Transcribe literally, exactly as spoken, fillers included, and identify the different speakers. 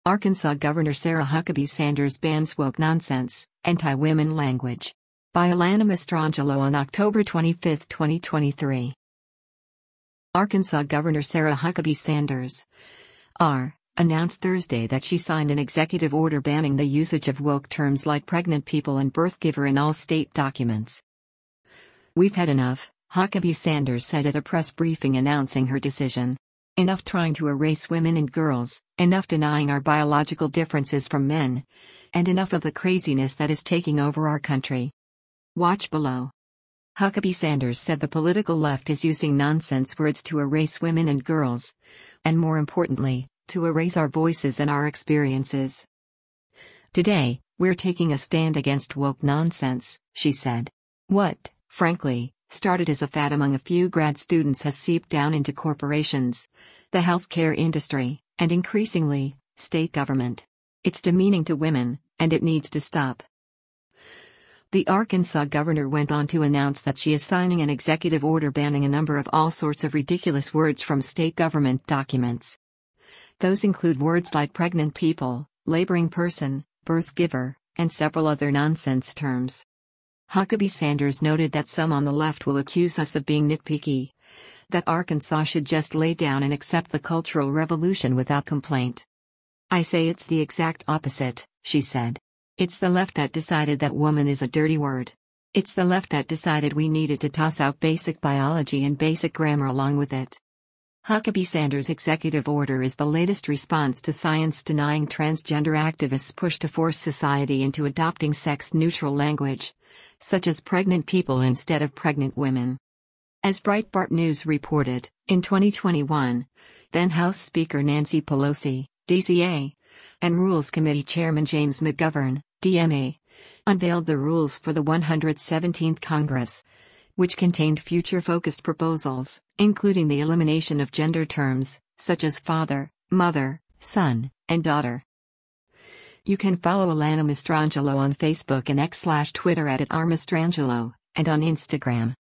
Speaker 1: Arkansas Governor Sarah Huckabee Sanders bans woke nonsense, anti-women language. By Alana Mastrangelo on October twenty-fifth, twenty twenty-three. Arkansas Governor Sarah Huckabee Sanders, R., announced Thursday that she signed an executive order banning the usage of woke terms like pregnant people and birth giver in all state documents. "We've had enough," Huckabee Sanders said at a press briefing announcing her decision. "Enough trying to erase women and girls, enough denying our biological differences from men, and enough of the craziness that is taking over our country." Watch below. Huckabee Sanders said the political left is using nonsense words to erase women and girls, and more importantly, to erase our voices and our experiences. "Today, we're taking a stand against woke nonsense," she said. "What, frankly, started as a fad among a few grad students has seeped down into corporations, the healthcare industry, and increasingly, state government. It's demeaning to women, and it needs to stop." The Arkansas governor went on to announce that she is signing an executive order banning a number of all sorts of ridiculous words from state government documents. Those include words like pregnant people, laboring person, birth giver, and several other nonsense terms. Huckabee Sanders noted that some on the left will accuse us of being nitpicky, that Arkansas should just lay down and accept the Cultural Revolution without complaint. "I say it's the exact opposite," she said. "It's the left that decided that woman is a dirty word. It's the left that decided we needed to toss out basic biology and basic grammar along with it." Huckabee Sanders' executive order is the latest response to science-denying transgender activists' push to force society into adopting sex-neutral language, such as pregnant people instead of pregnant women. As Breitbart News reported, in twenty twenty-one, then House Speaker Nancy Pelosi, D C A, and Rules Committee Chairman James McGovern, D M A, unveiled the rules for the one hundred seventeenth Congress, which contained future-focused proposals, including the elimination of gender terms, such as father, mother, son, and daughter. You can follow Alana Mastrangelo on Facebook and X slash Twitter at, at R Mastrangelo, and on Instagram.